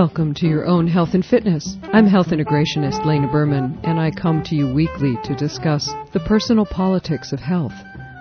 Welcome to Your Own Health and Fitness. I'm health integrationist Lena Berman, and I come to you weekly to discuss the personal politics of health.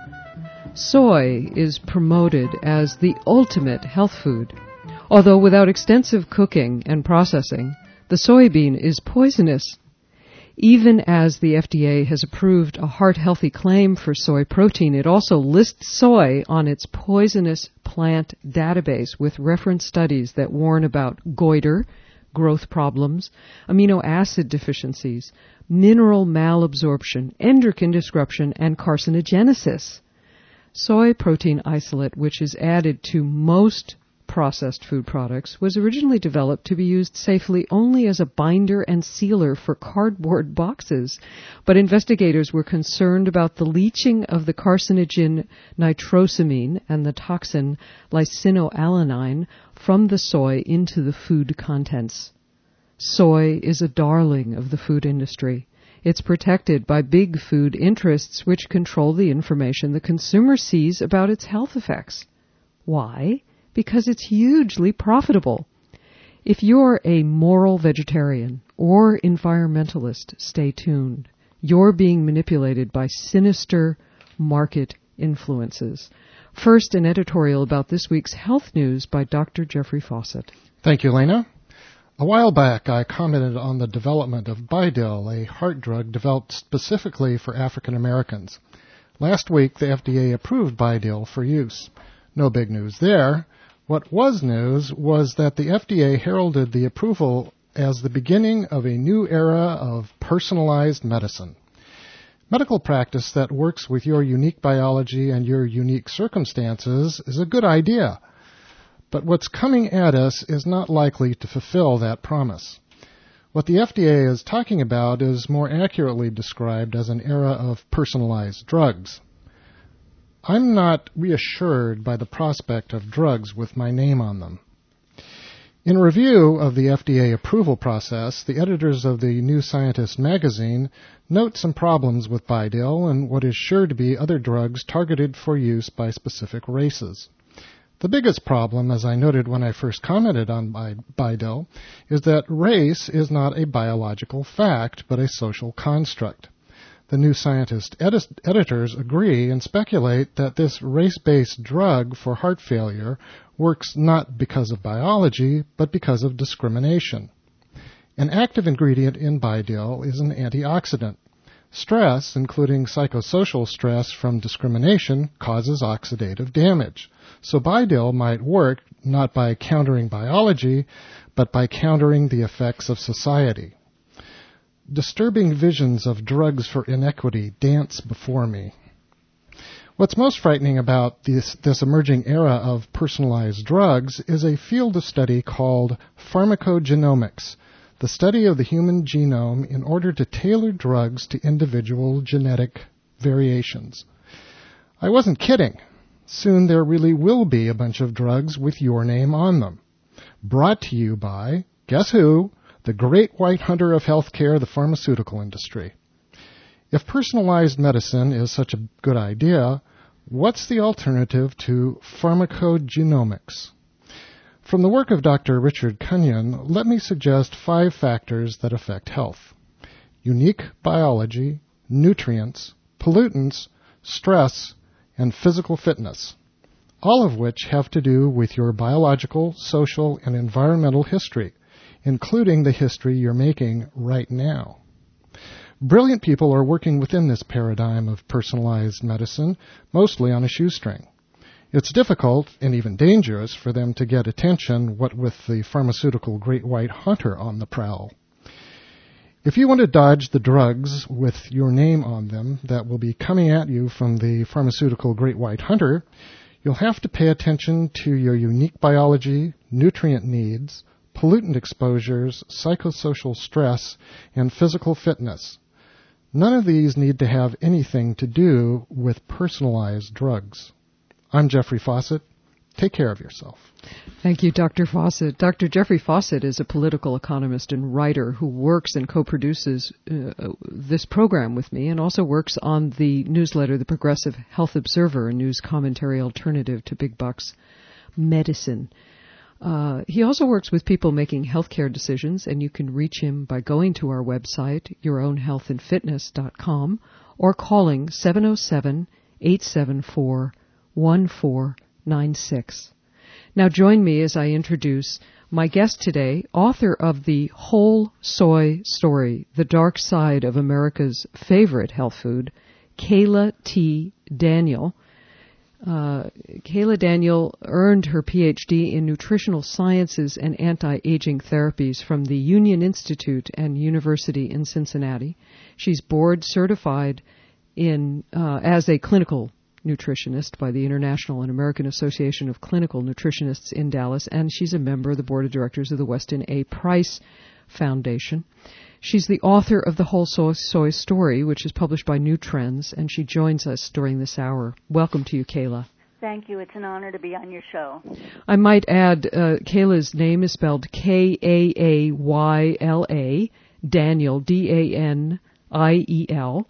Soy is promoted as the ultimate health food. Although without extensive cooking and processing, the soybean is poisonous. Even as the FDA has approved a heart-healthy claim for soy protein, it also lists soy on its poisonous plant database with reference studies that warn about goiter, growth problems, amino acid deficiencies, mineral malabsorption, endocrine disruption, and carcinogenesis. Soy protein isolate, which is added to most processed food products, was originally developed to be used safely only as a binder and sealer for cardboard boxes. But investigators were concerned about the leaching of the carcinogen nitrosamine and the toxin lysinoalanine from the soy into the food contents. Soy is a darling of the food industry. It's protected by big food interests which control the information the consumer sees about its health effects. Why? Because it's hugely profitable. If you're a moral vegetarian or environmentalist, stay tuned. You're being manipulated by sinister market influences. First, an editorial about this week's health news by Dr. Jeffrey Fawcett. Thank you, Lena. A while back, I commented on the development of Bidil, a heart drug developed specifically for African Americans. Last week, the FDA approved Bidil for use. No big news there. What was news was that the FDA heralded the approval as the beginning of a new era of personalized medicine. Medical practice that works with your unique biology and your unique circumstances is a good idea, but what's coming at us is not likely to fulfill that promise. What the FDA is talking about is more accurately described as an era of personalized drugs. I'm not reassured by the prospect of drugs with my name on them. In review of the FDA approval process, the editors of the New Scientist magazine note some problems with Bidil and what is sure to be other drugs targeted for use by specific races. The biggest problem, as I noted when I first commented on Bidil, is that race is not a biological fact, but a social construct. The New Scientist editors agree and speculate that this race-based drug for heart failure works not because of biology, but because of discrimination. An active ingredient in Bidil is an antioxidant. Stress, including psychosocial stress from discrimination, causes oxidative damage. So Bidil might work not by countering biology, but by countering the effects of society. Disturbing visions of drugs for inequity dance before me. What's most frightening about this emerging era of personalized drugs is a field of study called pharmacogenomics, the study of the human genome in order to tailor drugs to individual genetic variations. I wasn't kidding. Soon there really will be a bunch of drugs with your name on them. Brought to you by, guess who? The great white hunter of healthcare, the pharmaceutical industry. If personalized medicine is such a good idea, what's the alternative to pharmacogenomics? From the work of Dr. Richard Cunyon, let me suggest 5 factors that affect health: unique biology, nutrients, pollutants, stress, and physical fitness, all of which have to do with your biological, social, and environmental history, including the history you're making right now. Brilliant people are working within this paradigm of personalized medicine, mostly on a shoestring. It's difficult, and even dangerous, for them to get attention, what with the pharmaceutical great white hunter on the prowl. If you want to dodge the drugs with your name on them that will be coming at you from the pharmaceutical great white hunter, you'll have to pay attention to your unique biology, nutrient needs, pollutant exposures, psychosocial stress, and physical fitness. None of these need to have anything to do with personalized drugs. I'm Jeffrey Fawcett. Take care of yourself. Thank you, Dr. Fawcett. Dr. Jeffrey Fawcett is a political economist and writer who works and co-produces this program with me and also works on the newsletter, The Progressive Health Observer, a news commentary alternative to big bucks medicine. He also works with people making healthcare decisions, and you can reach him by going to our website, yourownhealthandfitness.com, or calling 707-874-1496. Now join me as I introduce my guest today, author of The Whole Soy Story, The Dark Side of America's Favorite Health Food, Kayla T. Daniel. Kayla Daniel earned her PhD in Nutritional Sciences and Anti-Aging Therapies from the Union Institute and University in Cincinnati. She's board certified as a clinical nutritionist by the International and American Association of Clinical Nutritionists in Dallas, and she's a member of the board of directors of the Weston A. Price Foundation. She's the author of The Whole Soy Story, which is published by New Trends, and she joins us during this hour. Welcome to you, Kayla. Thank you. It's an honor to be on your show. I might add, Kayla's name is spelled K-A-A-Y-L-A, Daniel, D-A-N-I-E-L.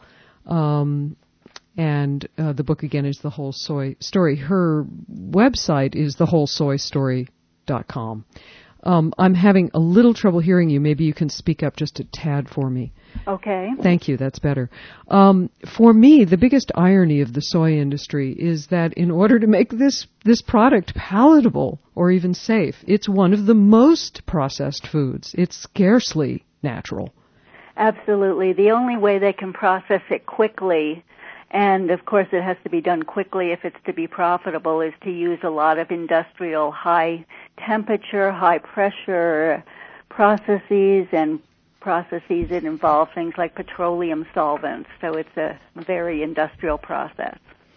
And the book, again, is The Whole Soy Story. Her website is thewholesoystory.com. I'm having a little trouble hearing you. Maybe you can speak up just a tad for me. Okay. Thank you. That's better. For me, the biggest irony of the soy industry is that in order to make this product palatable or even safe, it's one of the most processed foods. It's scarcely natural. Absolutely. The only way they can process it quickly, and of course it has to be done quickly if it's to be profitable, is to use a lot of industrial high temperature, high pressure processes, and processes that involve things like petroleum solvents. So it's a very industrial process.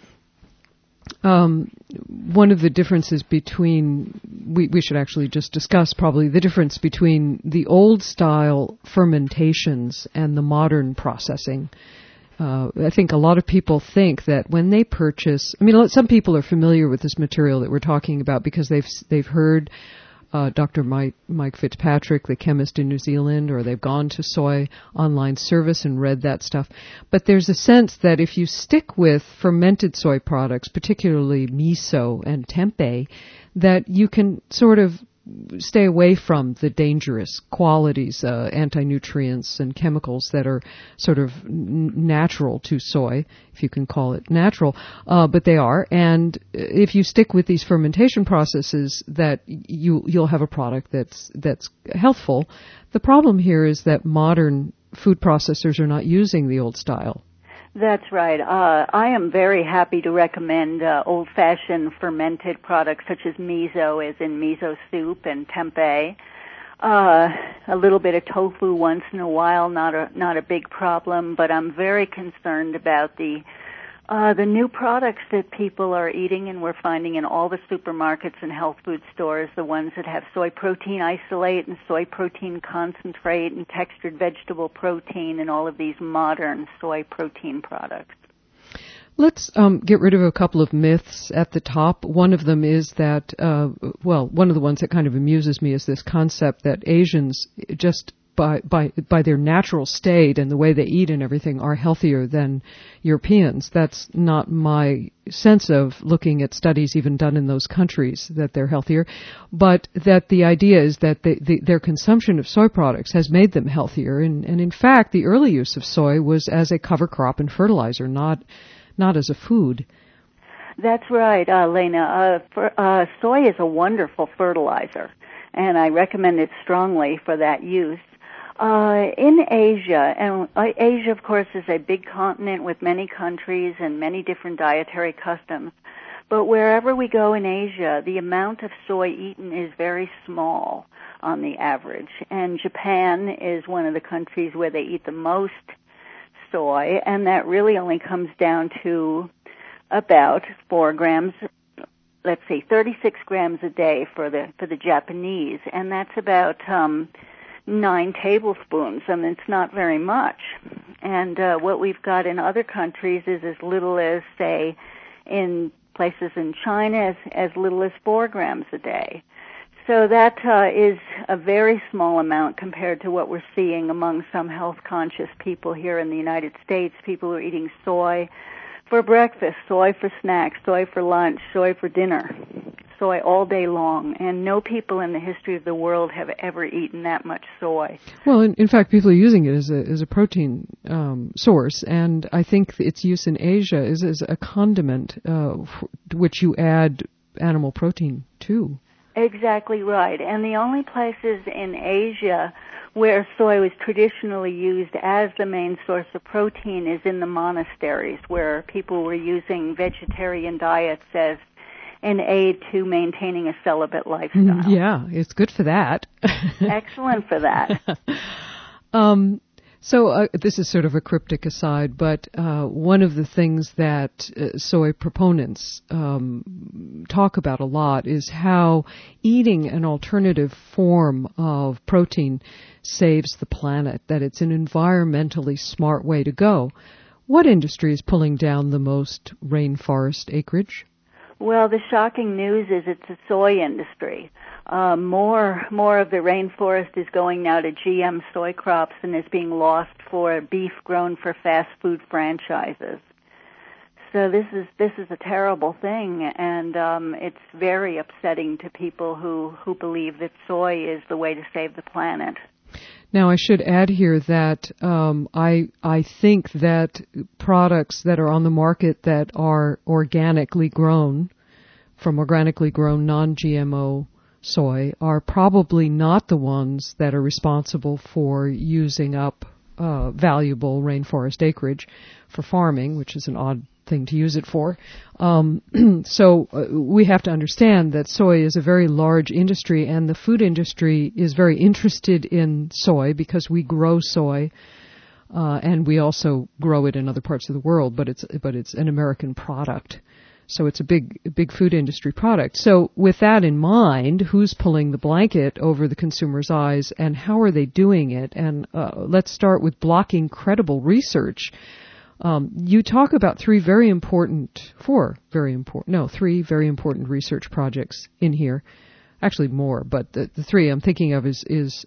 One of the differences between, we should actually just discuss probably the difference between the old style fermentations and the modern processing. I think a lot of people think that when they purchase, some people are familiar with this material that we're talking about because they've heard Dr. Mike Fitzpatrick, the chemist in New Zealand, or they've gone to soy online service and read that stuff. But there's a sense that if you stick with fermented soy products, particularly miso and tempeh, that you can sort of stay away from the dangerous qualities, anti-nutrients and chemicals that are sort of natural to soy, if you can call it natural, but they are. And if you stick with these fermentation processes, that you'll have a product that's healthful. The problem here is that modern food processors are not using the old style. That's right. I am very happy to recommend old-fashioned fermented products such as miso, as in miso soup, and tempeh. A little bit of tofu once in a while, not a big problem. But I'm very concerned about the new products that people are eating, and we're finding in all the supermarkets and health food stores, the ones that have soy protein isolate and soy protein concentrate and textured vegetable protein and all of these modern soy protein products. Let's get rid of a couple of myths at the top. One of them is that, one of the ones that kind of amuses me is this concept that Asians just by their natural state and the way they eat and everything are healthier than Europeans. That's not my sense of looking at studies even done in those countries that they're healthier, but that the idea is that their consumption of soy products has made them healthier. And in fact, the early use of soy was as a cover crop and fertilizer, not as a food. That's right, Lena. Soy is a wonderful fertilizer, and I recommend it strongly for that use. In Asia, and Asia, of course, is a big continent with many countries and many different dietary customs. But wherever we go in Asia, the amount of soy eaten is very small on the average. And Japan is one of the countries where they eat the most soy, and that really only comes down to about 4 grams, let's say 36 grams a day for the Japanese, and that's about 9 tablespoons, and it's not very much. And what we've got in other countries is as little as, say, in places in China, as little as 4 grams a day. So that is a very small amount compared to what we're seeing among some health-conscious people here in the United States, people who are eating soy for breakfast, soy for snacks, soy for lunch, soy for dinner, soy all day long, and no people in the history of the world have ever eaten that much soy. Well, in fact, people are using it as a protein source, and I think its use in Asia is as a condiment, which you add animal protein to. Exactly right. And the only places in Asia where soy was traditionally used as the main source of protein is in the monasteries, where people were using vegetarian diets as an aid to maintaining a celibate lifestyle. Yeah, it's good for that. Excellent for that. So this is sort of a cryptic aside, but one of the things that soy proponents talk about a lot is how eating an alternative form of protein saves the planet, that it's an environmentally smart way to go. What industry is pulling down the most rainforest acreage? Well, the shocking news is it's the soy industry. More of the rainforest is going now to GM soy crops and is being lost for beef grown for fast food franchises. So this is a terrible thing, and it's very upsetting to people who believe that soy is the way to save the planet. Now, I should add here that I think that products that are on the market that are organically grown, from organically grown non-GMO soy, are probably not the ones that are responsible for using up valuable rainforest acreage for farming, which is an odd thing to use it for. So we have to understand that soy is a very large industry, and the food industry is very interested in soy because we grow soy, and we also grow it in other parts of the world, but it's an American product. So it's a big food industry product. So with that in mind, who's pulling the blanket over the consumer's eyes, and how are they doing it? And let's start with blocking credible research. You talk about three very important research projects in here. Actually more, but the three I'm thinking of is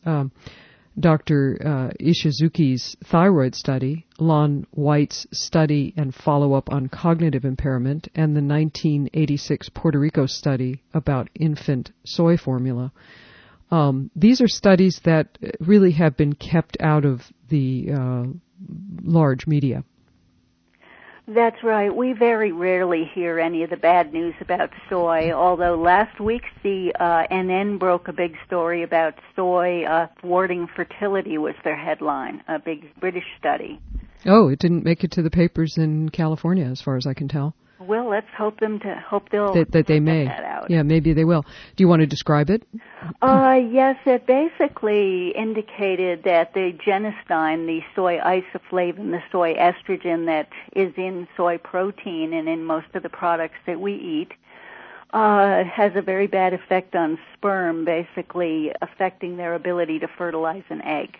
Dr. Ishizuki's thyroid study, Lon White's study and follow-up on cognitive impairment, and the 1986 Puerto Rico study about infant soy formula. These are studies that really have been kept out of the large media. That's right. We very rarely hear any of the bad news about soy, although last week the NN broke a big story about soy thwarting fertility was their headline, a big British study. Oh, it didn't make it to the papers in California, as far as I can tell. Well, let's hope they'll that they may. Get that out. Yeah, maybe they will. Do you want to describe it? Yes, it basically indicated that the genistein, the soy isoflavone, the soy estrogen that is in soy protein and in most of the products that we eat, has a very bad effect on sperm, basically affecting their ability to fertilize an egg.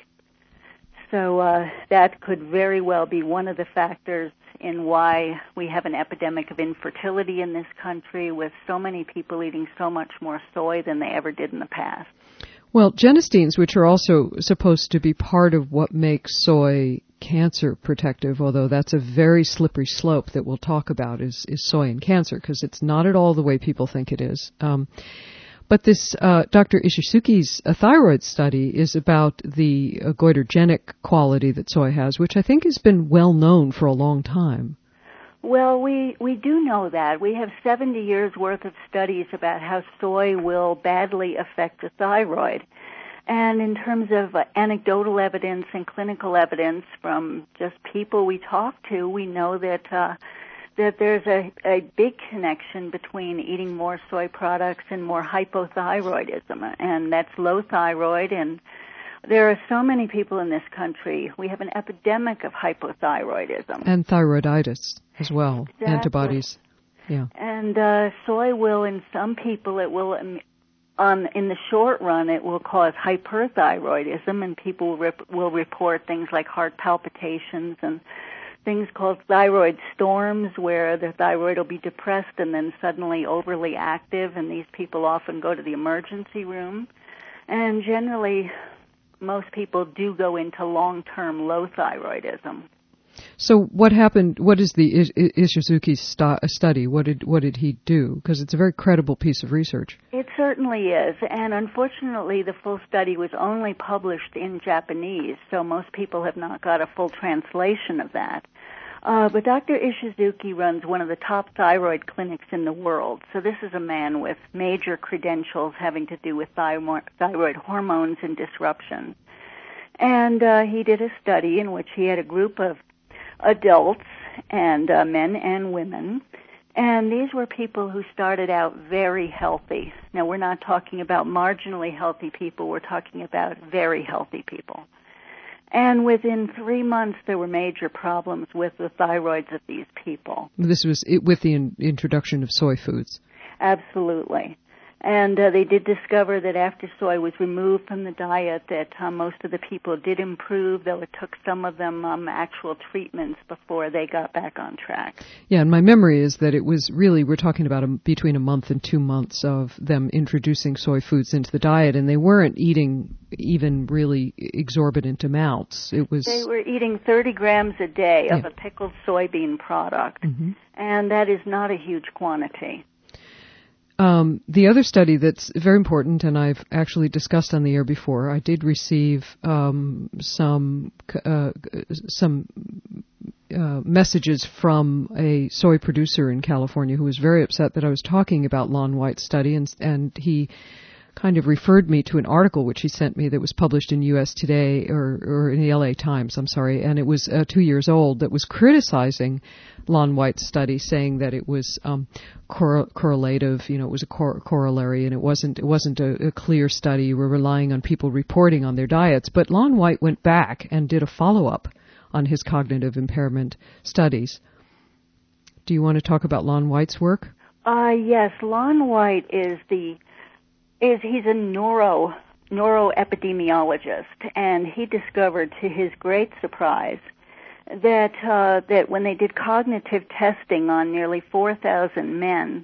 So that could very well be one of the factors in why we have an epidemic of infertility in this country, with so many people eating so much more soy than they ever did in the past. Well, genisteins, which are also supposed to be part of what makes soy cancer protective, although that's a very slippery slope that we'll talk about, is soy and cancer, because it's not at all the way people think it is. But this Dr. Ishizuki's thyroid study is about the goitrogenic quality that soy has, which I think has been well known for a long time. Well, we do know that. We have 70 years' worth of studies about how soy will badly affect the thyroid. And in terms of anecdotal evidence and clinical evidence from just people we talk to, we know that there's a big connection between eating more soy products and more hypothyroidism, and that's low thyroid. And there are so many people in this country. We have an epidemic of hypothyroidism. And thyroiditis as well, exactly. Antibodies. Yeah. And soy will, in some people, it will, in the short run, it will cause hyperthyroidism, and people will report things like heart palpitations and things called thyroid storms, where the thyroid will be depressed and then suddenly overly active, and these people often go to the emergency room. And generally, most people do go into long-term low thyroidism. So what happened? What is the Ishizuki study? What did he do? Because it's a very credible piece of research. It certainly is, and unfortunately, the full study was only published in Japanese, so most people have not got a full translation of that. But Dr. Ishizuki runs one of the top thyroid clinics in the world. So this is a man with major credentials having to do with thyroid hormones and disruption. And he did a study in which he had a group of adults and men and women. And these were people who started out very healthy. Now, we're not talking about marginally healthy people. We're talking about very healthy people. And within 3 months, there were major problems with the thyroids of these people. This was with the introduction of soy foods. Absolutely. And they did discover that after soy was removed from the diet that most of the people did improve, though it took some of them actual treatments before they got back on track. Yeah, and my memory is that it was really, we're talking about between a month and 2 months of them introducing soy foods into the diet, and they weren't eating even really exorbitant amounts. They were eating 30 grams a day of a pickled soybean product, and that is not a huge quantity. The other study that's very important, and I've actually discussed on the air before, I did receive some messages from a soy producer in California who was very upset that I was talking about Lon White's study, and he kind of referred me to an article which he sent me that was published in U.S. Today, or in the L.A. Times, I'm sorry, and it was 2 years old, that was criticizing Lon White's study, saying that it was correlative, it was a corollary, and it wasn't a clear study. We're relying on people reporting on their diets. But Lon White went back and did a follow-up on his cognitive impairment studies. Do you want to talk about Lon White's work? Yes, Lon White he's a neuroepidemiologist, and he discovered, to his great surprise, that when they did cognitive testing on nearly 4,000 men,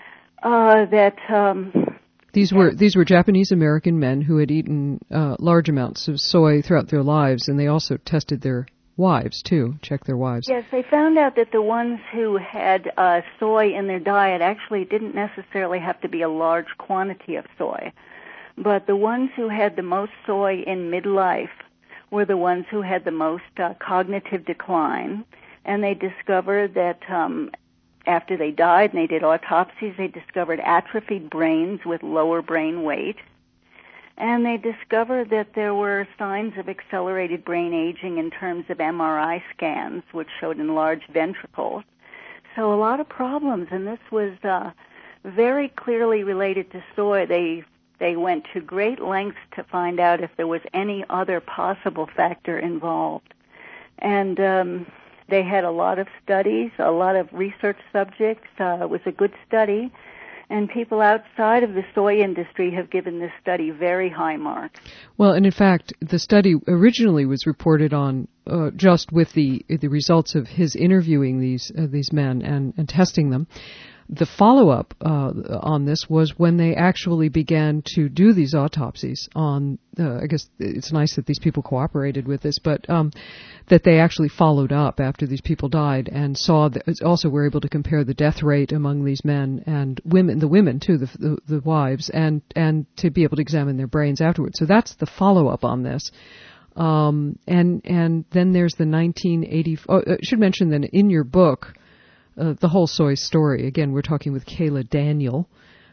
these were Japanese American men who had eaten large amounts of soy throughout their lives, and they also tested their wives too, checked their wives. Yes, they found out that the ones who had soy in their diet actually didn't necessarily have to be a large quantity of soy, but the ones who had the most soy in midlife were the ones who had the most cognitive decline, and they discovered that after they died and they did autopsies, they discovered atrophied brains with lower brain weight. And they discovered that there were signs of accelerated brain aging in terms of MRI scans, which showed enlarged ventricles. So a lot of problems, and this was very clearly related to soy. They went to great lengths to find out if there was any other possible factor involved. And they had a lot of studies, a lot of research subjects. It was a good study. And people outside of the soy industry have given this study very high marks. Well, and in fact, the study originally was reported on just with the results of his interviewing these men and testing them. The follow-up on this was when they actually began to do these autopsies on, I guess it's nice that these people cooperated with this, but that they actually followed up after these people died and saw that also were able to compare the death rate among these men and women, the women too, the wives, and to be able to examine their brains afterwards. So that's the follow-up on this. And then there's the 1980, I should mention that in your book, the whole soy story. Again, we're talking with Kayla Daniel,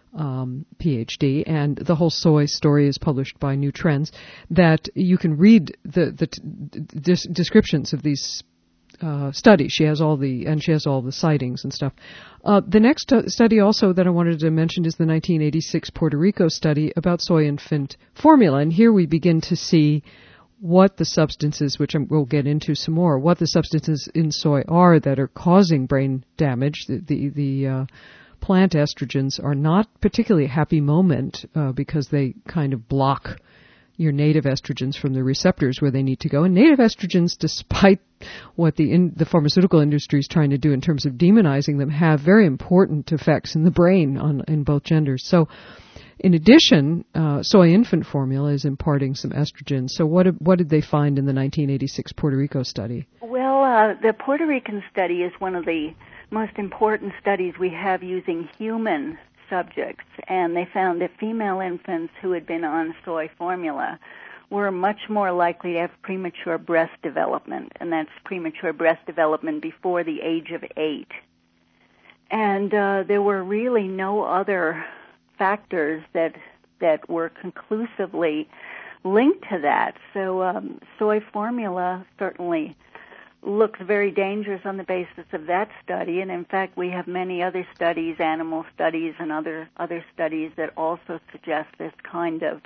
PhD, and the whole soy story is published by New Trends. That you can read the descriptions of these studies. She has all the sightings and stuff. The next study also that I wanted to mention is the 1986 Puerto Rico study about soy infant formula, and here we begin to see what the substances, which we'll get into some more, what the substances in soy are that are causing brain damage. The plant estrogens are not particularly a happy moment because they kind of block your native estrogens from the receptors where they need to go. And native estrogens, despite what the pharmaceutical industry is trying to do in terms of demonizing them, have very important effects in the brain in both genders. So in addition, soy infant formula is imparting some estrogen. So what did they find in the 1986 Puerto Rico study? Well, the Puerto Rican study is one of the most important studies we have using human subjects, and they found that female infants who had been on soy formula were much more likely to have premature breast development, and that's premature breast development before the age of 8. And there were really no other factors that were conclusively linked to that. So soy formula certainly looks very dangerous on the basis of that study, and in fact we have many other studies, animal studies and other studies that also suggest this kind of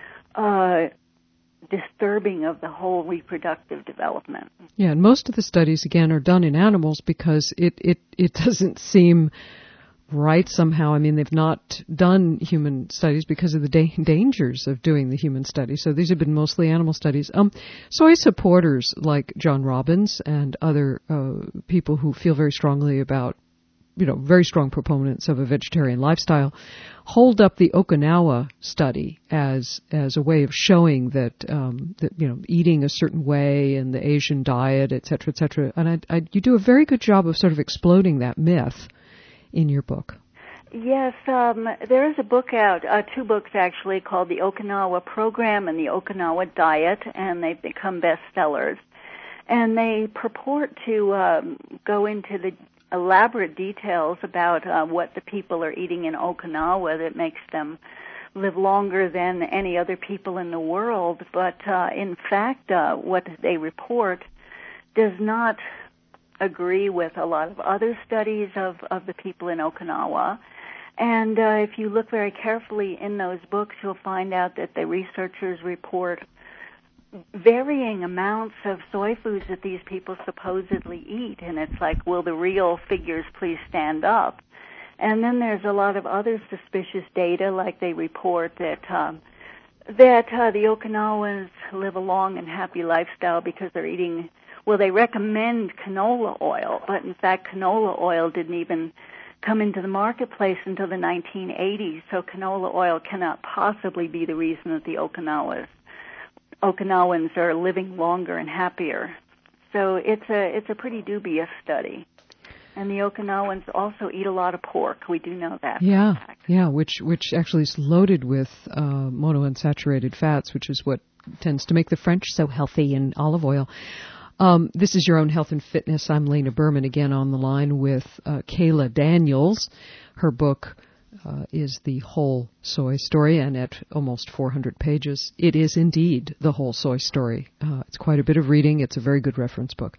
disturbing of the whole reproductive development. Yeah, and most of the studies, again, are done in animals because it doesn't seem right somehow. I mean, they've not done human studies because of the dangers of doing the human studies. So these have been mostly animal studies. Soy supporters like John Robbins and other people who feel very strongly about, very strong proponents of a vegetarian lifestyle, hold up the Okinawa study as a way of showing that eating a certain way and the Asian diet, et cetera, and you do a very good job of sort of exploding that myth in your book. Yes, there is a book out, 2 books actually, called The Okinawa Program and The Okinawa Diet, and they've become bestsellers. And they purport to go into the elaborate details about what the people are eating in Okinawa that makes them live longer than any other people in the world. But in fact, what they report does not agree with a lot of other studies of the people in Okinawa. And if you look very carefully in those books, you'll find out that the researchers report varying amounts of soy foods that these people supposedly eat. And it's like, will the real figures please stand up? And then there's a lot of other suspicious data, like they report that the Okinawans live a long and happy lifestyle because they're eating. Well, they recommend canola oil, but in fact canola oil didn't even come into the marketplace until the 1980s, so canola oil cannot possibly be the reason that the Okinawans are living longer and happier. So it's a pretty dubious study. And the Okinawans also eat a lot of pork. We do know that. Yeah, which actually is loaded with monounsaturated fats, which is what tends to make the French so healthy, in olive oil. This is Your Own Health and Fitness. I'm Lena Berman, again on the line with Kayla Daniels. Her book is The Whole Soy Story, and at almost 400 pages, it is indeed The Whole Soy Story. It's quite a bit of reading. It's a very good reference book.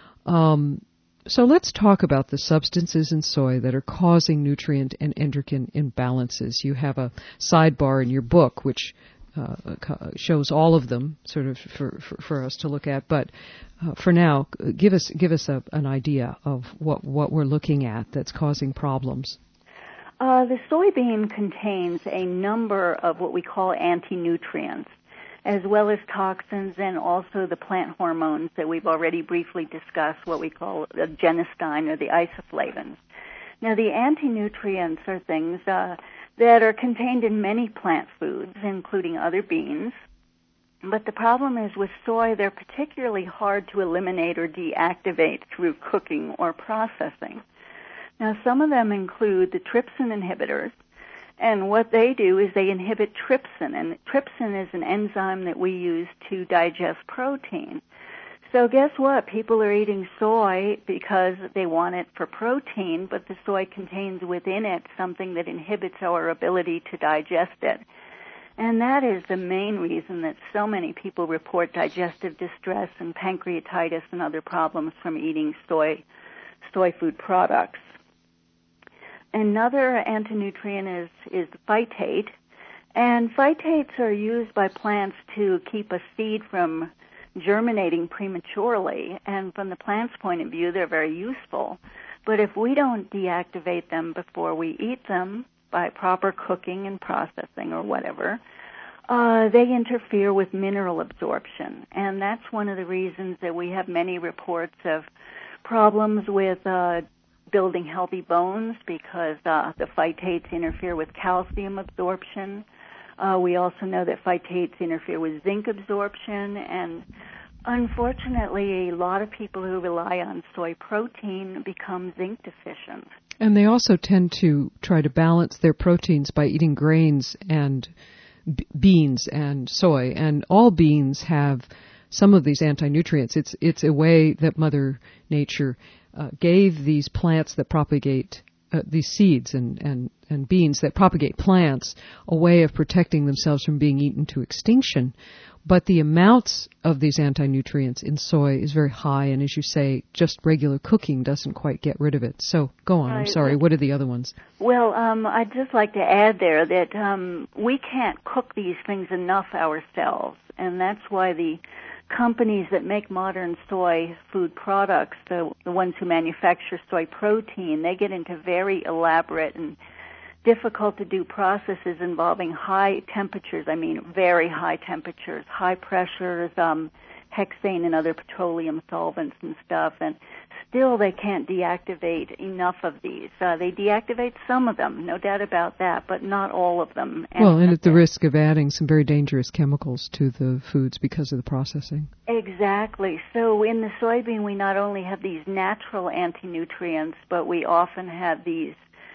So let's talk about the substances in soy that are causing nutrient and endocrine imbalances. You have a sidebar in your book which shows all of them, sort of for us to look at. But for now, give us an idea of what we're looking at that's causing problems. The soybean contains a number of what we call anti-nutrients, as well as toxins and also the plant hormones that we've already briefly discussed, what we call the genistein or the isoflavones. Now, the anti-nutrients are things that are contained in many plant foods, including other beans. But the problem is with soy, they're particularly hard to eliminate or deactivate through cooking or processing. Now, some of them include the trypsin inhibitors, and what they do is they inhibit trypsin, and trypsin is an enzyme that we use to digest protein. So guess what? People are eating soy because they want it for protein, but the soy contains within it something that inhibits our ability to digest it. And that is the main reason that so many people report digestive distress and pancreatitis and other problems from eating soy food products. Another antinutrient is phytate, and phytates are used by plants to keep a seed from germinating prematurely, and from the plant's point of view, they're very useful. But if we don't deactivate them before we eat them by proper cooking and processing or whatever, they interfere with mineral absorption, and that's one of the reasons that we have many reports of problems with building healthy bones, because the phytates interfere with calcium absorption. We also know that phytates interfere with zinc absorption, and Unfortunately, a lot of people who rely on soy protein become zinc deficient. And they also tend to try to balance their proteins by eating grains and beans and soy. And all beans have some of these anti-nutrients. It's a way that Mother Nature gave these plants that propagate, these seeds and beans that propagate plants, a way of protecting themselves from being eaten to extinction. But the amounts of these anti-nutrients in soy is very high, and as you say, just regular cooking doesn't quite get rid of it. So go on, I'm sorry, what are the other ones? Well, I'd just like to add there that we can't cook these things enough ourselves, and that's why the companies that make modern soy food products, the ones who manufacture soy protein, they get into very elaborate and difficult to do processes involving high temperatures, very high temperatures, high pressures, hexane and other petroleum solvents and stuff, and still they can't deactivate enough of these. They deactivate some of them, no doubt about that, but not all of them. And at the risk of adding some very dangerous chemicals to the foods because of the processing. Exactly. So in the soybean, we not only have these natural anti-nutrients, but we often have these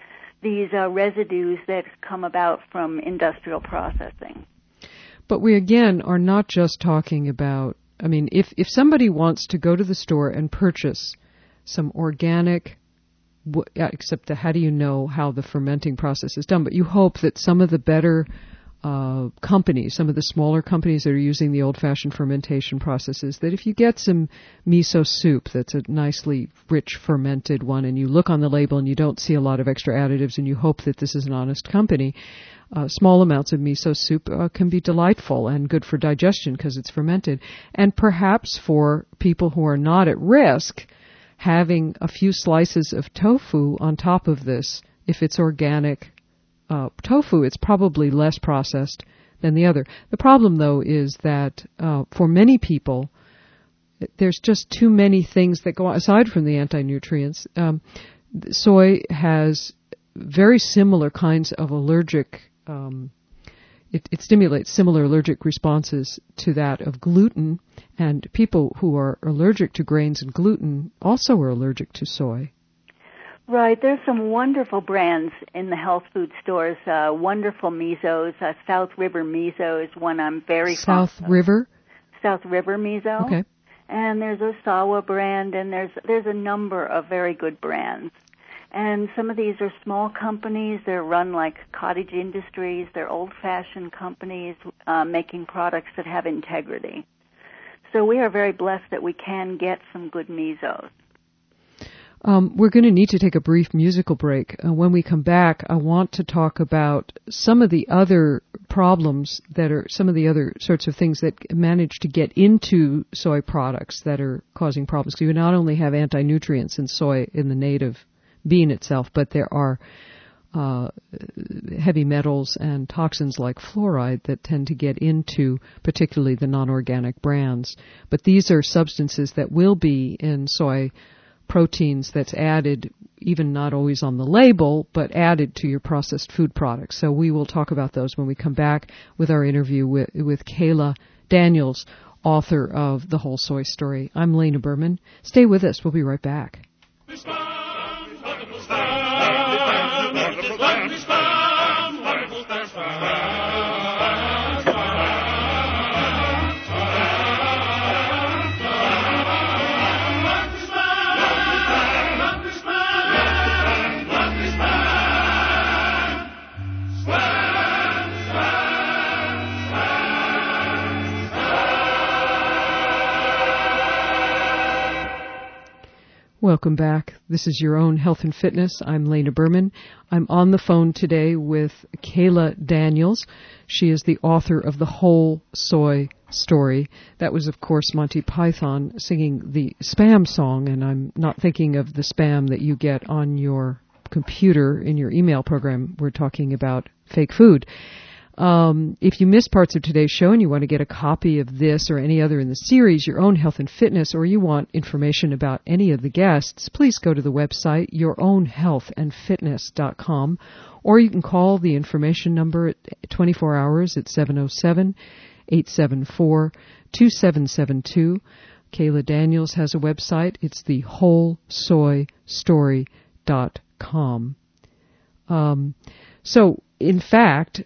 residues that come about from industrial processing. But we, again, are not just talking about, if somebody wants to go to the store and purchase some organic, except how do you know how the fermenting process is done? But you hope that some of the better companies, some of the smaller companies that are using the old-fashioned fermentation processes, that if you get some miso soup that's a nicely rich fermented one and you look on the label and you don't see a lot of extra additives and you hope that this is an honest company, small amounts of miso soup can be delightful and good for digestion because it's fermented. And perhaps for people who are not at risk, having a few slices of tofu on top of this, if it's organic tofu, it's probably less processed than the other. The problem, though, is that for many people, there's just too many things that go on, aside from the anti-nutrients. Soy has very similar kinds of allergic, it stimulates similar allergic responses to that of gluten, and people who are allergic to grains and gluten also are allergic to soy. Right. There's some wonderful brands in the health food stores, wonderful misos. South River Miso is one I'm very fond of. South River Miso. Okay. And there's Osawa brand, and there's a number of very good brands. And some of these are small companies. They're run like cottage industries. They're old-fashioned companies making products that have integrity. So we are very blessed that we can get some good misos. We're going to need to take a brief musical break. When we come back, I want to talk about some of the other problems that are, some of the other sorts of things that manage to get into soy products that are causing problems. So you not only have anti-nutrients in soy, in the native bean itself, but there are heavy metals and toxins like fluoride that tend to get into particularly the non-organic brands. But these are substances that will be in soy proteins that's added, even not always on the label, but added to your processed food products. So we will talk about those when we come back with our interview with Kayla Daniels, author of The Whole Soy Story. I'm Lena Berman. Stay with us. We'll be right back. Welcome back. This is Your Own Health and Fitness. I'm Lena Berman. I'm on the phone today with Kayla Daniels. She is the author of The Whole Soy Story. That was, of course, Monty Python singing the spam song, and I'm not thinking of the spam that you get on your computer in your email program. We're talking about fake food. If you missed parts of today's show and you want to get a copy of this or any other in the series, Your Own Health and Fitness, or you want information about any of the guests, please go to the website, yourownhealthandfitness.com, or you can call the information number at 24 hours at 707 874-2772. Kayla Daniels has a website. It's thewholesoystory.com. So, in fact,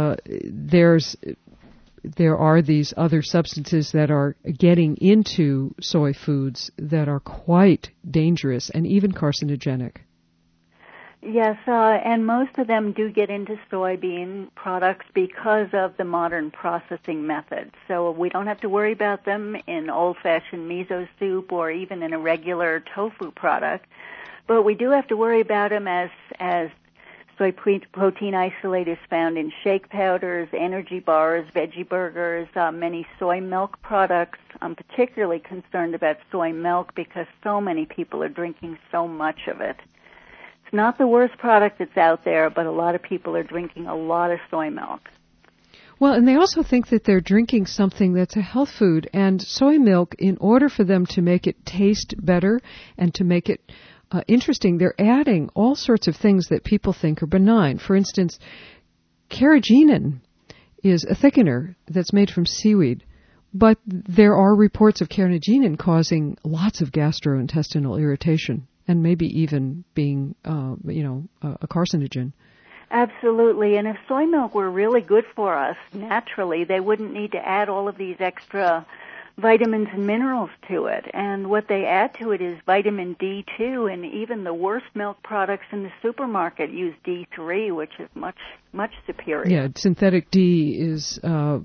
there are these other substances that are getting into soy foods that are quite dangerous and even carcinogenic. Yes, and most of them do get into soybean products because of the modern processing methods. So we don't have to worry about them in old-fashioned miso soup or even in a regular tofu product. But we do have to worry about them as soy protein isolate is found in shake powders, energy bars, veggie burgers, many soy milk products. I'm particularly concerned about soy milk because so many people are drinking so much of it. It's not the worst product that's out there, but a lot of people are drinking a lot of soy milk. Well, and they also think that they're drinking something that's a health food, and soy milk, in order for them to make it taste better and to make it interesting, they're adding all sorts of things that people think are benign. For instance, carrageenan is a thickener that's made from seaweed, but there are reports of carrageenan causing lots of gastrointestinal irritation and maybe even being, a carcinogen. Absolutely, and if soy milk were really good for us naturally, they wouldn't need to add all of these extra vitamins and minerals to it. And what they add to it is vitamin D2, and even the worst milk products in the supermarket use D3, which is much superior. Yeah, synthetic D is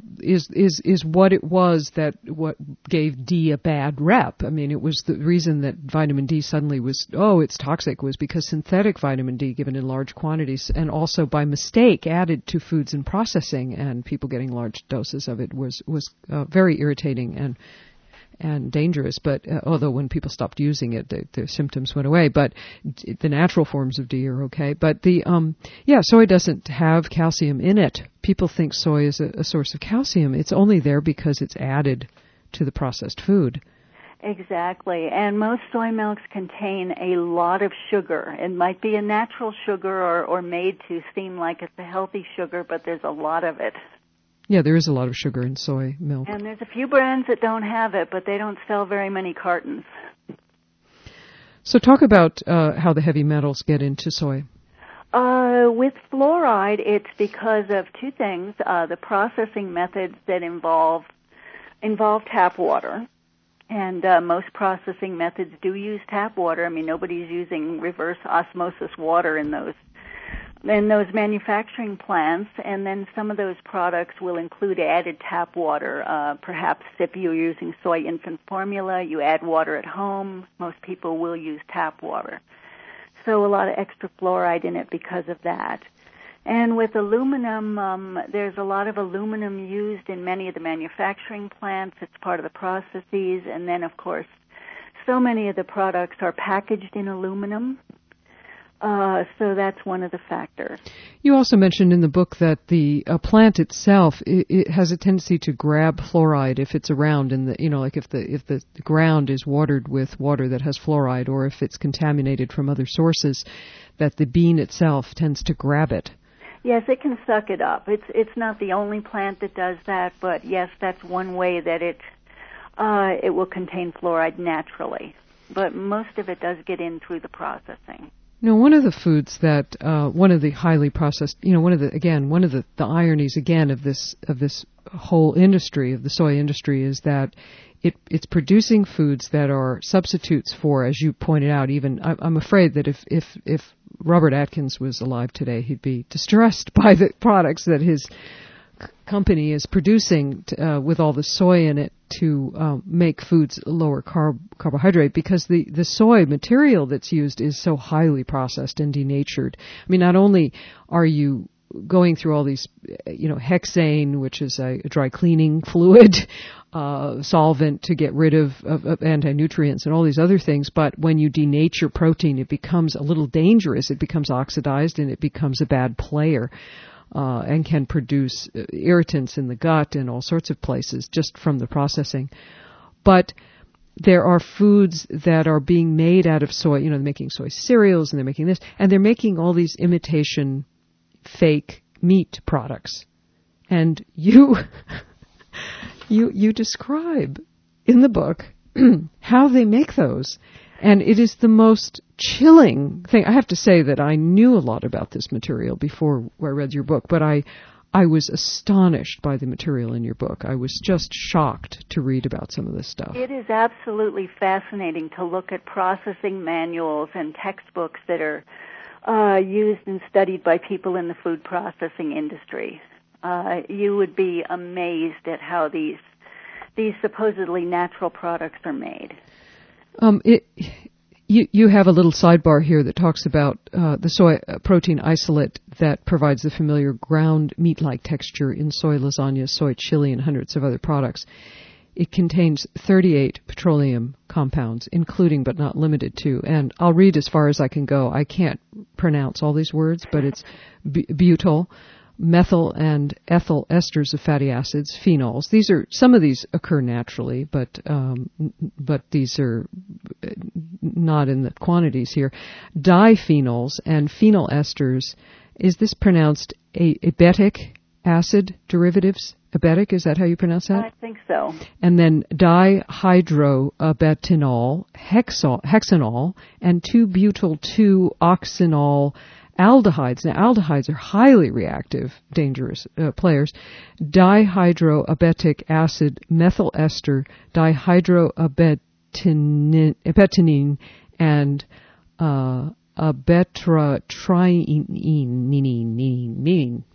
what it was that what gave D a bad rep. I mean, it was the reason that vitamin D suddenly was, it's toxic, was because synthetic vitamin D given in large quantities and also by mistake added to foods and processing, and people getting large doses of it was very irritating and dangerous, but although when people stopped using it, the symptoms went away. But the natural forms of D are okay. But soy doesn't have calcium in it. People think soy is a source of calcium. It's only there because it's added to the processed food. Exactly, and most soy milks contain a lot of sugar. It might be a natural sugar or made to seem like it's a healthy sugar, but there's a lot of it. Yeah, there is a lot of sugar in soy milk. And there's a few brands that don't have it, but they don't sell very many cartons. So talk about how the heavy metals get into soy. With fluoride, it's because of two things. The processing methods that involve tap water. And most processing methods do use tap water. I mean, nobody's using reverse osmosis water in those manufacturing plants, and then some of those products will include added tap water. Perhaps if you're using soy infant formula, you add water at home. Most people will use tap water. So a lot of extra fluoride in it because of that. And with aluminum, there's a lot of aluminum used in many of the manufacturing plants. It's part of the processes. And then, of course, so many of the products are packaged in aluminum. So that's one of the factors. You also mentioned in the book that the plant itself it has a tendency to grab fluoride if it's around in the if the ground is watered with water that has fluoride, or if it's contaminated from other sources, that the bean itself tends to grab it. Yes, it can suck it up. It's not the only plant that does that, but yes, that's one way that it will contain fluoride naturally. But most of it does get in through the processing. Now, one of the foods that, one of the highly processed, one of the ironies again of this whole industry, of the soy industry, is that it's producing foods that are substitutes for, as you pointed out, even, I'm afraid that if Robert Atkins was alive today, he'd be distressed by the products that his company is producing with all the soy in it to make foods lower carbohydrate, because the soy material that's used is so highly processed and denatured. I mean, not only are you going through all these, hexane, which is a dry cleaning fluid, solvent to get rid of anti-nutrients and all these other things, but when you denature protein, it becomes a little dangerous. It becomes oxidized and it becomes a bad player. And can produce irritants in the gut and all sorts of places just from the processing. But there are foods that are being made out of soy. They're making soy cereals and they're making this, and they're making all these imitation fake meat products. And you You describe in the book how they make those. And it is the most chilling thing. I have to say that I knew a lot about this material before I read your book, but I was astonished by the material in your book. I was just shocked to read about some of this stuff. It is absolutely fascinating to look at processing manuals and textbooks that are used and studied by people in the food processing industry. You would be amazed at how these supposedly natural products are made. You have a little sidebar here that talks about the soy protein isolate that provides the familiar ground meat-like texture in soy lasagna, soy chili, and hundreds of other products. It contains 38 petroleum compounds, including but not limited to, and I'll read as far as I can go. I can't pronounce all these words, but it's butyl, methyl and ethyl esters of fatty acids, phenols. Some of these occur naturally, but these are not in the quantities here. Diphenols and phenyl esters. Is this pronounced abetic acid derivatives? Abetic, is that how you pronounce that? I think so. And then dihydroabetanol, hexanol, and 2-butyl-2-oxanol aldehydes. Now, aldehydes are highly reactive, dangerous players. Dihydroabetic acid, methyl ester, dihydroabetanine, and abetratriene.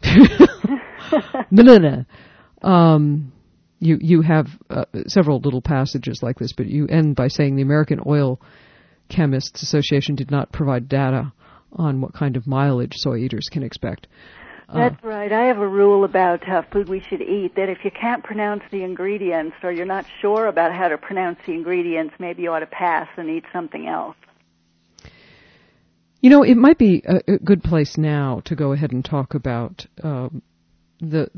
You have several little passages like this, but you end by saying the American Oil Chemists Association did not provide data on what kind of mileage soy eaters can expect. That's right. I have a rule about food we should eat, that if you can't pronounce the ingredients or you're not sure about how to pronounce the ingredients, maybe you ought to pass and eat something else. You know, it might be a good place now to go ahead and talk about when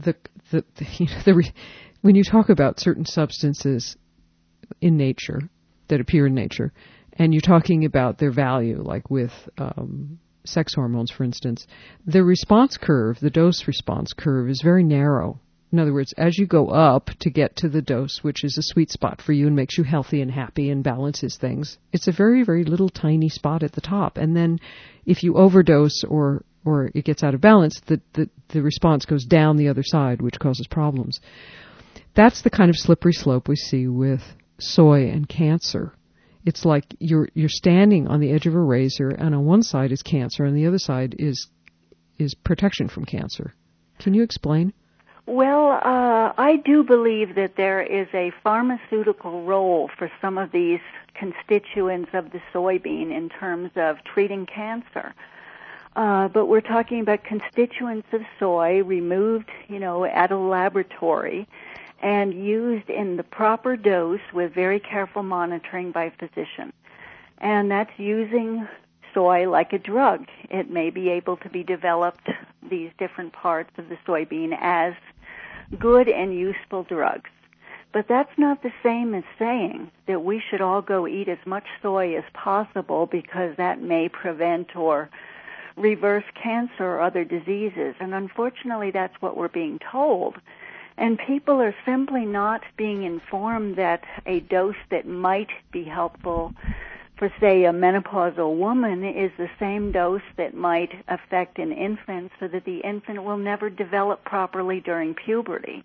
you talk about certain substances in nature that appear in nature, and you're talking about their value, like with sex hormones, for instance, the response curve, the dose response curve, is very narrow. In other words, as you go up to get to the dose, which is a sweet spot for you and makes you healthy and happy and balances things, it's a very, very little tiny spot at the top. And then if you overdose or it gets out of balance, the response goes down the other side, which causes problems. That's the kind of slippery slope we see with soy and cancer. It's like you're standing on the edge of a razor, and on one side is cancer, and the other side is protection from cancer. Can you explain? Well, I do believe that there is a pharmaceutical role for some of these constituents of the soybean in terms of treating cancer. But we're talking about constituents of soy removed, at a laboratory and used in the proper dose with very careful monitoring by a physician. And that's using soy like a drug. It may be able to be developed, these different parts of the soybean, as good and useful drugs. But that's not the same as saying that we should all go eat as much soy as possible because that may prevent or reverse cancer or other diseases. And unfortunately, that's what we're being told. And people are simply not being informed that a dose that might be helpful for, say, a menopausal woman is the same dose that might affect an infant, so that the infant will never develop properly during puberty.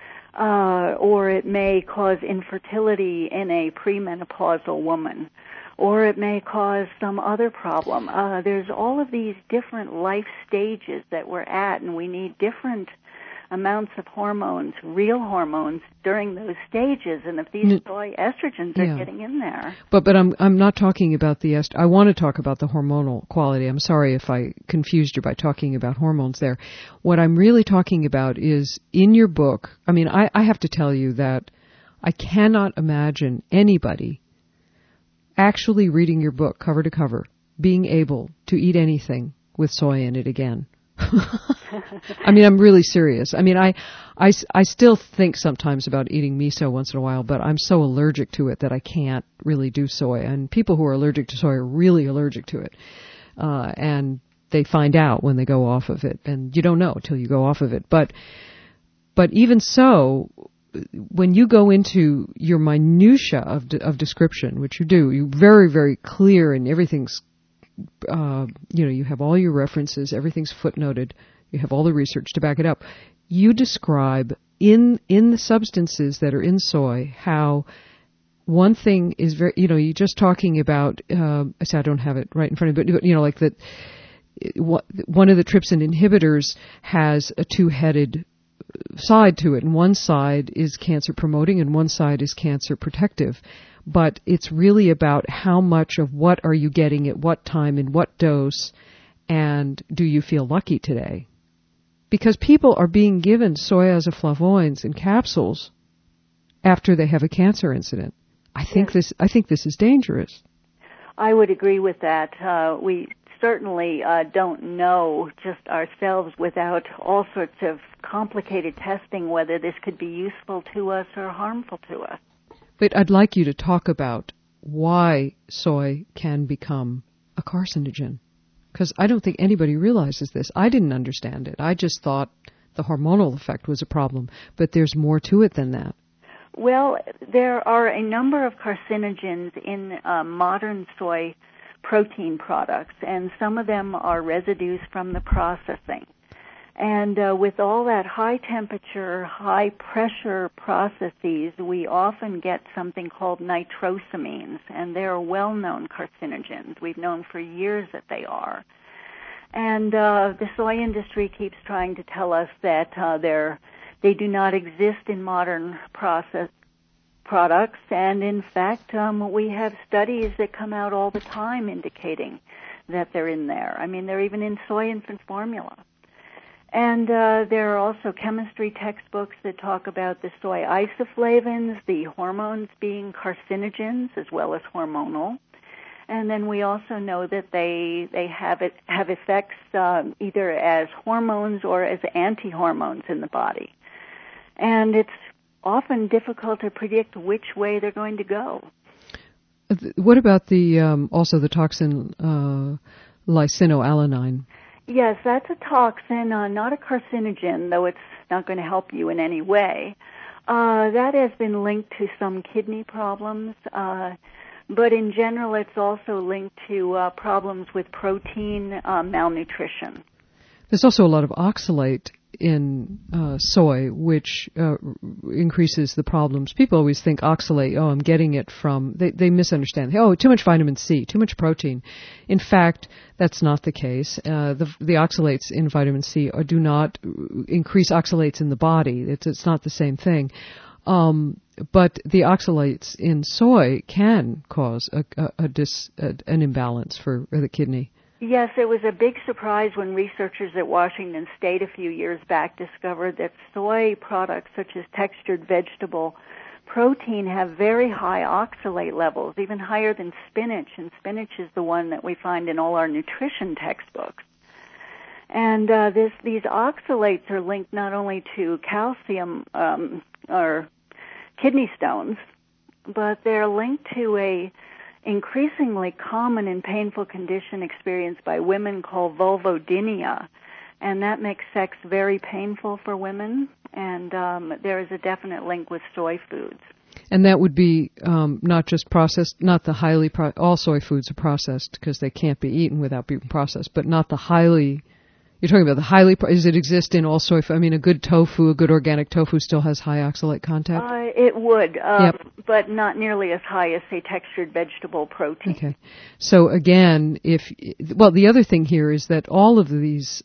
Or it may cause infertility in a premenopausal woman. Or it may cause some other problem. There's all of these different life stages that we're at, and we need different amounts of hormones, real hormones, during those stages. And if these soy estrogens are getting in there. But I'm not talking about the I want to talk about the hormonal quality. I'm sorry if I confused you by talking about hormones there. What I'm really talking about is, in your book, I have to tell you that I cannot imagine anybody actually reading your book cover to cover being able to eat anything with soy in it again. I'm really serious. I still think sometimes about eating miso once in a while, but I'm so allergic to it that I can't really do soy. And people who are allergic to soy are really allergic to it. And they find out when they go off of it. And you don't know until you go off of it. But even so, when you go into your minutia of description, which you do, you're very, very clear, and everything's, you have all your references, everything's footnoted, you have all the research to back it up. You describe in the substances that are in soy how one thing is very, you're just talking about, I say I don't have it right in front of me, but like that, one of the trypsin inhibitors has a two-headed side to it, and one side is cancer promoting and one side is cancer protective. But it's really about how much of what are you getting at what time, in what dose, and do you feel lucky today? Because people are being given soy isoflavones in capsules after they have a cancer incident. I think this is dangerous. I would agree with that. We certainly don't know just ourselves without all sorts of complicated testing whether this could be useful to us or harmful to us. But I'd like you to talk about why soy can become a carcinogen, because I don't think anybody realizes this. I didn't understand it. I just thought the hormonal effect was a problem, but there's more to it than that. Well, there are a number of carcinogens in modern soy protein products, and some of them are residues from the processing. And with all that high temperature, high pressure processes, we often get something called nitrosamines, and they're well-known carcinogens. We've known for years that they are. And the soy industry keeps trying to tell us that they do not exist in modern processed products, and in fact, we have studies that come out all the time indicating that they're in there. I mean, they're even in soy infant formula. And there are also chemistry textbooks that talk about the soy isoflavones, the hormones being carcinogens as well as hormonal. And then we also know that they have effects either as hormones or as anti-hormones in the body. And it's often difficult to predict which way they're going to go. What about also the toxin lysinoalanine? Yes, that's a toxin, not a carcinogen, though it's not going to help you in any way. That has been linked to some kidney problems, but in general it's also linked to problems with protein malnutrition. There's also a lot of oxalate in soy, which increases the problems. People always think oxalate, I'm getting it from, they misunderstand. Too much vitamin C, too much protein. In fact, that's not the case. The oxalates in vitamin C do not increase oxalates in the body. It's not the same thing. But the oxalates in soy can cause an imbalance for the kidney. Yes, it was a big surprise when researchers at Washington State a few years back discovered that soy products such as textured vegetable protein have very high oxalate levels, even higher than spinach, and spinach is the one that we find in all our nutrition textbooks. And these oxalates are linked not only to calcium or kidney stones, but they're linked to a increasingly common and painful condition experienced by women called vulvodynia, and that makes sex very painful for women, and there is a definite link with soy foods. And that would be not just processed, not the highly, all soy foods are processed because they can't be eaten without being processed, but not the highly, you're talking about the highly, does it exist in all soy food? I mean, a good tofu, a good organic tofu still has high oxalate content? It would, but not nearly as high as, say, textured vegetable protein. Okay. So again, the other thing here is that all of these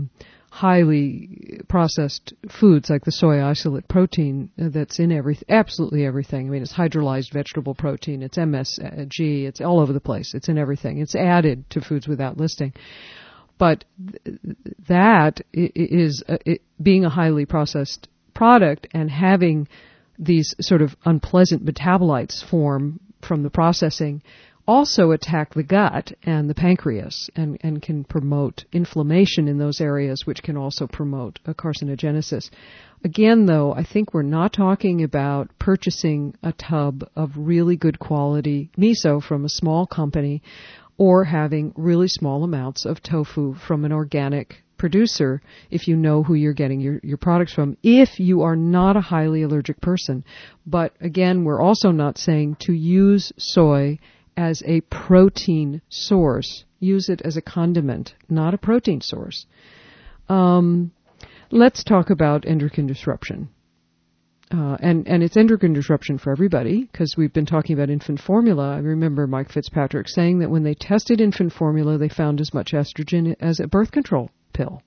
highly processed foods, like the soy isolate protein that's in absolutely everything. I mean, it's hydrolyzed vegetable protein, it's MSG, it's all over the place. It's in everything. It's added to foods without listing. But that is being a highly processed product and having these sort of unpleasant metabolites form from the processing also attack the gut and the pancreas and can promote inflammation in those areas, which can also promote a carcinogenesis. Again, though, I think we're not talking about purchasing a tub of really good quality miso from a small company or having really small amounts of tofu from an organic producer if you know who you're getting your products from, if you are not a highly allergic person. But again, we're also not saying to use soy as a protein source. Use it as a condiment, not a protein source. Let's talk about endocrine disruption. And it's endocrine disruption for everybody, because we've been talking about infant formula. I remember Mike Fitzpatrick saying that when they tested infant formula, they found as much estrogen as a birth control pill.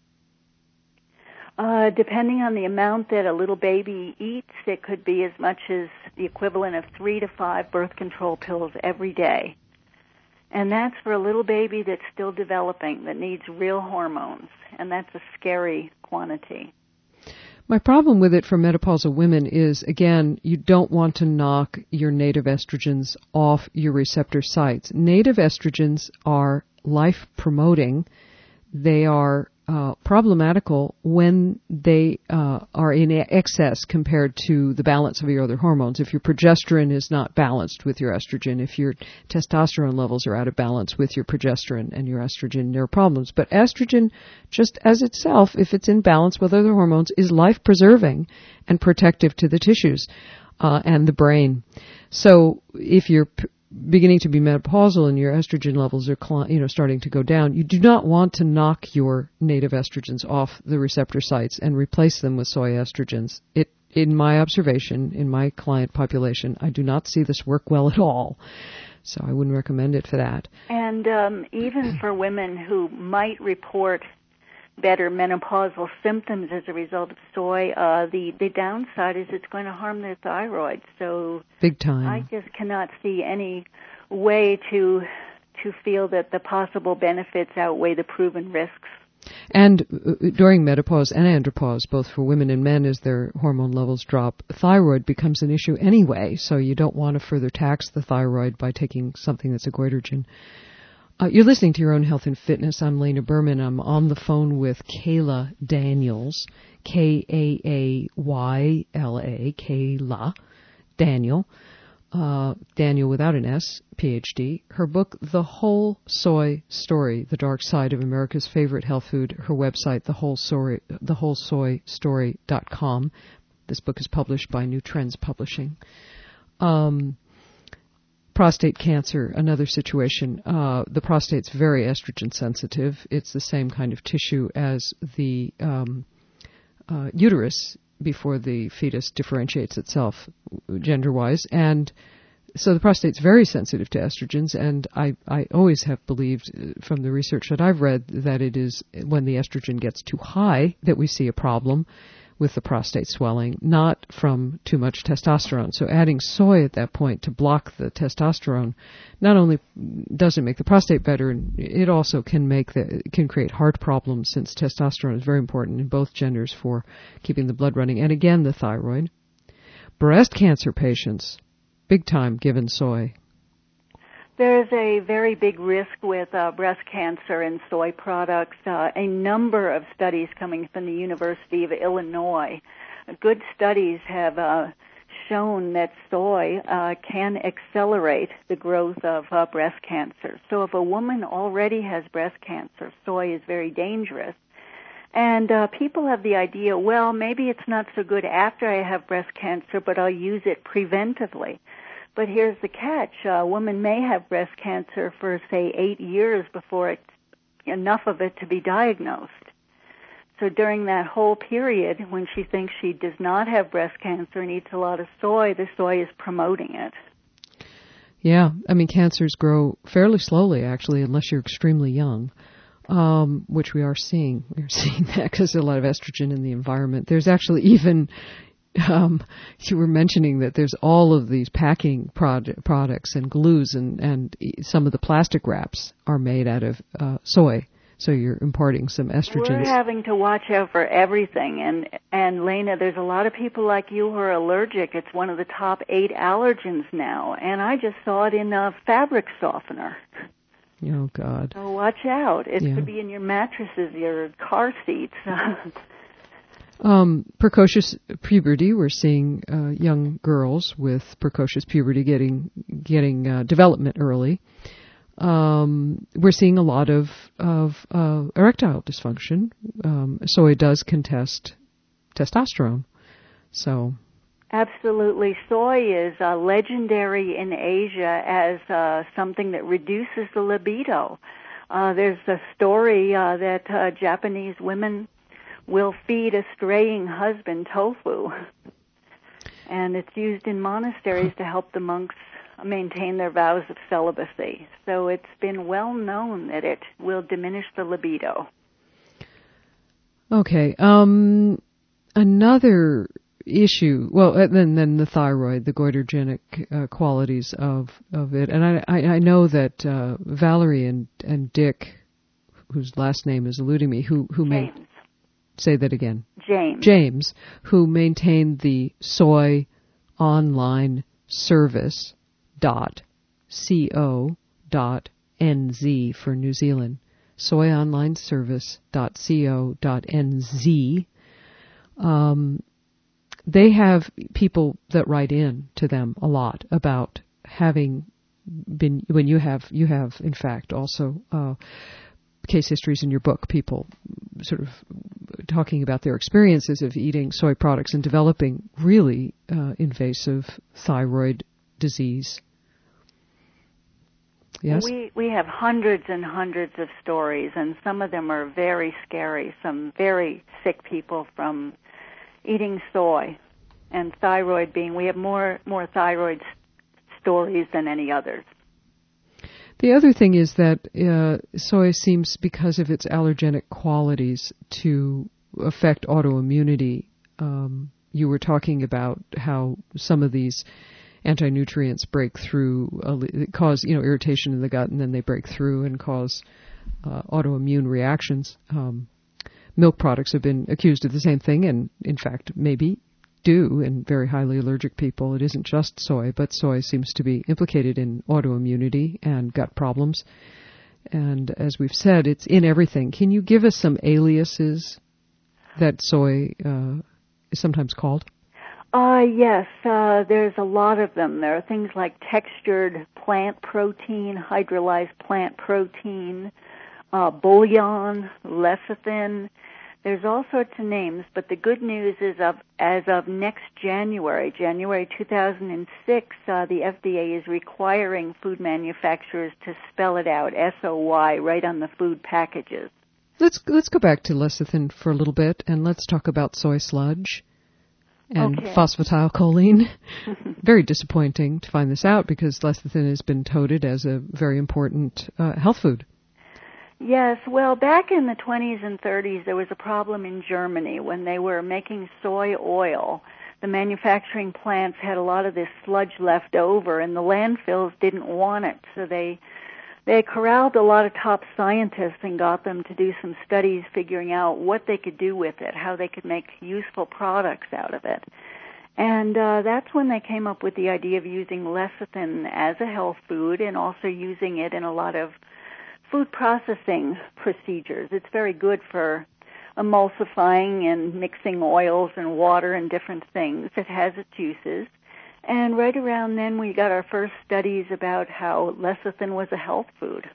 Depending on the amount that a little baby eats, it could be as much as the equivalent of 3 to 5 birth control pills every day. And that's for a little baby that's still developing, that needs real hormones, and that's a scary quantity. My problem with it for menopausal women is, again, you don't want to knock your native estrogens off your receptor sites. Native estrogens are life-promoting. They are problematical when they are in excess compared to the balance of your other hormones. If your progesterone is not balanced with your estrogen, if your testosterone levels are out of balance with your progesterone and your estrogen, there are problems. But estrogen, just as itself, if it's in balance with other hormones, is life-preserving and protective to the tissues and the brain. So if you're beginning to be menopausal and your estrogen levels are starting to go down, you do not want to knock your native estrogens off the receptor sites and replace them with soy estrogens. In my observation, in my client population, I do not see this work well at all. So I wouldn't recommend it for that. And even for women who might report better menopausal symptoms as a result of soy, the downside is it's going to harm their thyroid. So big time. I just cannot see any way to feel that the possible benefits outweigh the proven risks. And during menopause and andropause, both for women and men, as their hormone levels drop, thyroid becomes an issue anyway, so you don't want to further tax the thyroid by taking something that's a goitrogen. You're listening to Your Own Health and Fitness. I'm Lena Berman. I'm on the phone with Kayla Daniels, Kaayla, Kayla Daniel, Daniel without an S, PhD. Her book, The Whole Soy Story, The Dark Side of America's Favorite Health Food. Her website, thewholesoystory.com. This book is published by New Trends Publishing. Prostate cancer, another situation. The prostate's very estrogen sensitive. It's the same kind of tissue as the uterus before the fetus differentiates itself gender-wise. And so the prostate's very sensitive to estrogens, and I always have believed from the research that I've read that it is when the estrogen gets too high that we see a problem with the prostate swelling, not from too much testosterone. So adding soy at that point to block the testosterone not only doesn't make the prostate better, it also can create heart problems, since testosterone is very important in both genders for keeping the blood running. And again, the thyroid. Breast cancer patients, big time given soy. There's a very big risk with breast cancer and soy products. A number of studies coming from the University of Illinois, good studies have shown that soy can accelerate the growth of breast cancer. So if a woman already has breast cancer, soy is very dangerous. And people have the idea, well, maybe it's not so good after I have breast cancer, but I'll use it preventively. But here's the catch. A woman may have breast cancer for, say, 8 years before it's enough of it to be diagnosed. So during that whole period, when she thinks she does not have breast cancer and eats a lot of soy, the soy is promoting it. Yeah, I mean, cancers grow fairly slowly, actually, unless you're extremely young, which we are seeing. We're seeing that because there's a lot of estrogen in the environment. There's actually even... you were mentioning that there's all of these packing products and glues and some of the plastic wraps are made out of soy. So you're importing some estrogens. We're having to watch out for everything. And Lena, there's a lot of people like you who are allergic. It's one of the top 8 allergens now. And I just saw it in a fabric softener. Oh, God. So watch out. It could be in your mattresses, your car seats. Precocious puberty. We're seeing young girls with precocious puberty getting development early. We're seeing a lot of erectile dysfunction. Soy does contest testosterone. So, absolutely, soy is legendary in Asia as something that reduces the libido. There's a story that Japanese women will feed a straying husband tofu, and it's used in monasteries to help the monks maintain their vows of celibacy. So it's been well known that it will diminish the libido. Okay. Another issue, then the thyroid, the goitrogenic qualities of it. And I know that Valerie and Dick, whose last name is eluding me, who made... Say that again. James, who maintained the soy online service .co.nz for New Zealand. soyonlineservice.co.nz. They have people that write in to them a lot about having been, when you have in fact also case histories in your book, people sort of talking about their experiences of eating soy products and developing really invasive thyroid disease. Yes? We have hundreds and hundreds of stories, and some of them are very scary, some very sick people from eating soy, and thyroid being, we have more thyroid stories than any others. The other thing is that soy seems, because of its allergenic qualities, to affect autoimmunity. You were talking about how some of these anti-nutrients break through, cause irritation in the gut, and then they break through and cause autoimmune reactions. Milk products have been accused of the same thing, and in fact maybe do in very highly allergic people. It isn't just soy, but soy seems to be implicated in autoimmunity and gut problems. And as we've said, it's in everything. Can you give us some aliases that soy is sometimes called? Yes, there's a lot of them. There are things like textured plant protein, hydrolyzed plant protein, bouillon, lecithin. There's all sorts of names, but the good news is as of next January 2006, the FDA is requiring food manufacturers to spell it out, SOY, right on the food packages. Let's go back to lecithin for a little bit, and let's talk about soy sludge and phosphatidylcholine. Very disappointing to find this out, because lecithin has been touted as a very important health food. Yes, well, back in the 20s and 30s, there was a problem in Germany when they were making soy oil. The manufacturing plants had a lot of this sludge left over, and the landfills didn't want it. So they corralled a lot of top scientists and got them to do some studies figuring out what they could do with it, how they could make useful products out of it. And that's when they came up with the idea of using lecithin as a health food and also using it in a lot of food processing procedures. It's very good for emulsifying and mixing oils and water and different things. It has its uses. And right around then we got our first studies about how lecithin was a health food.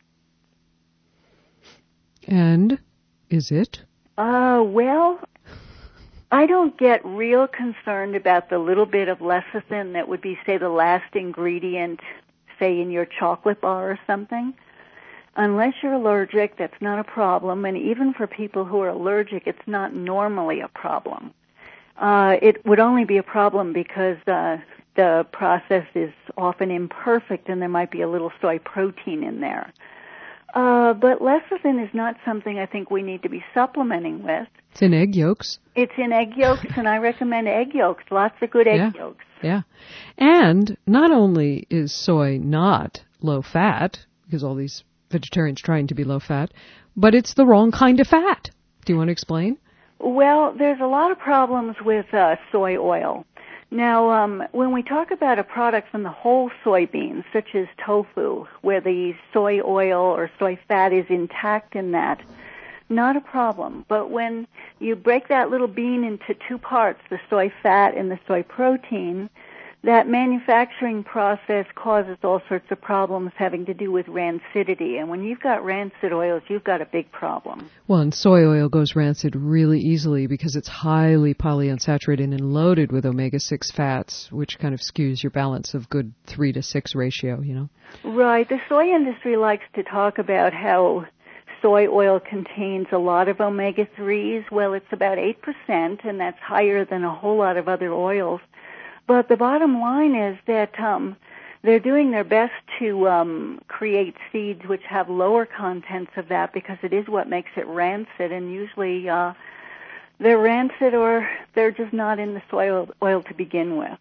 And is it? Well, I don't get real concerned about the little bit of lecithin that would be, say, the last ingredient, say, in your chocolate bar or something. Unless you're allergic, that's not a problem, and even for people who are allergic, it's not normally a problem. It would only be a problem because the process is often imperfect and there might be a little soy protein in there. But lecithin is not something I think we need to be supplementing with. It's in egg yolks. It's in egg yolks, and I recommend egg yolks, lots of good egg yolks. Yeah. And not only is soy not low fat, because all these vegetarians trying to be low fat, but it's the wrong kind of fat. Do you want to explain? Well, there's a lot of problems with soy oil. Now, when we talk about a product from the whole soybeans, such as tofu, where the soy oil or soy fat is intact in that, not a problem. But when you break that little bean into two parts, the soy fat and the soy protein, that manufacturing process causes all sorts of problems having to do with rancidity. And when you've got rancid oils, you've got a big problem. Well, and soy oil goes rancid really easily because it's highly polyunsaturated and loaded with omega-6 fats, which kind of skews your balance of good 3-to-6 ratio, you know? Right. The soy industry likes to talk about how soy oil contains a lot of omega-3s. Well, it's about 8%, and that's higher than a whole lot of other oils. But the bottom line is that they're doing their best to create seeds which have lower contents of that because it is what makes it rancid, and usually they're rancid or they're just not in the soy oil to begin with.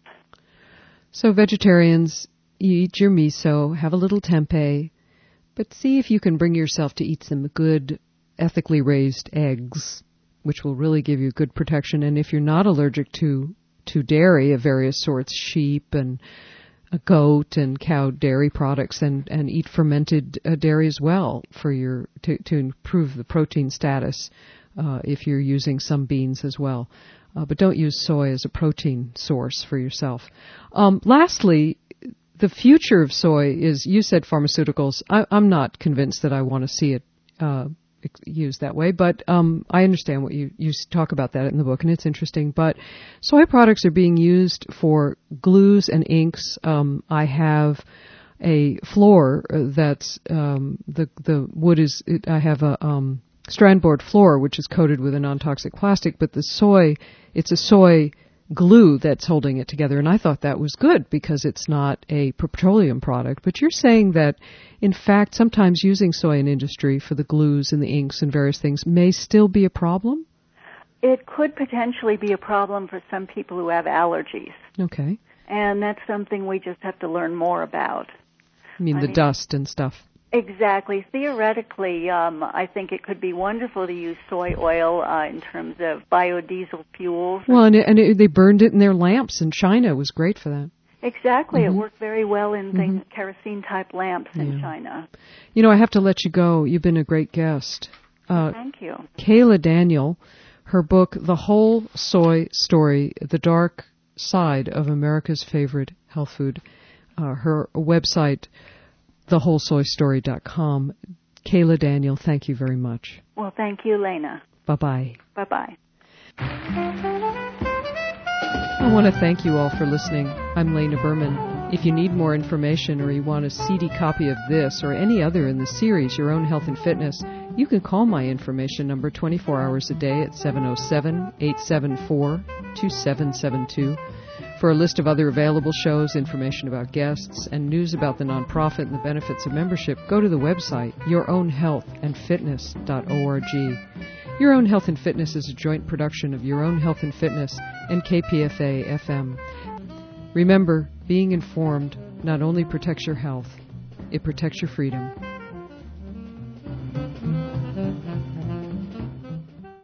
So vegetarians, you eat your miso, have a little tempeh, but see if you can bring yourself to eat some good, ethically raised eggs, which will really give you good protection. And if you're not allergic to dairy of various sorts, sheep and a goat and cow dairy products, and eat fermented dairy as well for to improve the protein status if you're using some beans as well. But don't use soy as a protein source for yourself. Lastly, the future of soy is, you said pharmaceuticals. I'm not convinced that I want to see it used that way, but I understand what you talk about that in the book, and it's interesting. But soy products are being used for glues and inks. I have a floor that's the wood is. I have a strand board floor which is coated with a non-toxic plastic, but it's a soy glue that's holding it together, and I thought that was good because it's not a petroleum product. But you're saying that, in fact, sometimes using soy in industry for the glues and the inks and various things may still be a problem? It could potentially be a problem for some people who have allergies. Okay. And that's something we just have to learn more about. I mean, the dust and stuff. Exactly. Theoretically, I think it could be wonderful to use soy oil in terms of biodiesel fuels. Well, and they burned it in their lamps in China. It was great for that. Exactly. It worked very well in kerosene-type lamps in China. You know, I have to let you go. You've been a great guest. Thank you. Kayla Daniel, her book, The Whole Soy Story, The Dark Side of America's Favorite Health Food. Her website, thewholesoystory.com. Kayla Daniel, thank you very much. Well, thank you, Lena. Bye-bye. Bye-bye. I want to thank you all for listening. I'm Lena Berman. If you need more information or you want a CD copy of this or any other in the series, Your Own Health and Fitness, you can call my information number 24 hours a day at 707-874-2772. For a list of other available shows, information about guests, and news about the nonprofit and the benefits of membership, go to the website, yourownhealthandfitness.org. Your Own Health and Fitness is a joint production of Your Own Health and Fitness and KPFA-FM. Remember, being informed not only protects your health, it protects your freedom.